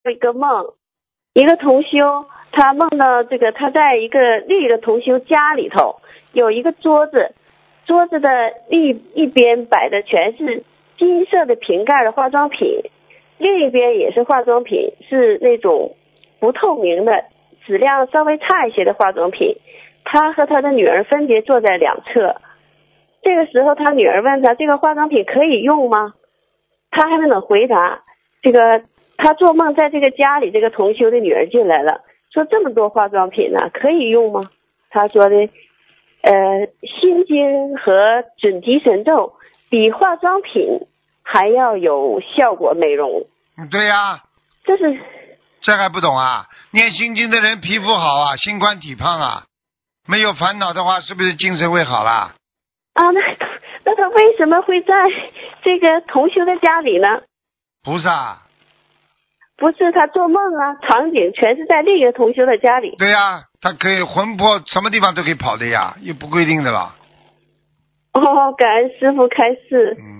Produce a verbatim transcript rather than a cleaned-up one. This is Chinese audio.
一个梦，一个同修他梦到这个他在一个另一个同修家里头有一个桌子，桌子的另一边摆的全是金色的瓶盖的化妆品，另一边也是化妆品，是那种不透明的质量稍微差一些的化妆品。他和他的女儿分别坐在两侧，这个时候他女儿问他这个化妆品可以用吗？他还没能回答。这个他做梦在这个家里，这个同修的女儿进来了，说这么多化妆品呢，可以用吗？他说的呃，心经和准提神咒比化妆品还要有效果美容。 嗯，对呀、啊， 这是这还不懂啊？念心经的人皮肤好啊，心宽体胖啊，没有烦恼的话，是不是精神会好啦？ 啊，那那他为什么会在这个同修的家里呢？ 菩萨。 不是他做梦啊，场景全是在另一个同修的家里。 对呀、啊，他可以魂魄什么地方都可以跑的呀，又不规定的了。 哦，感恩师父开示。 嗯。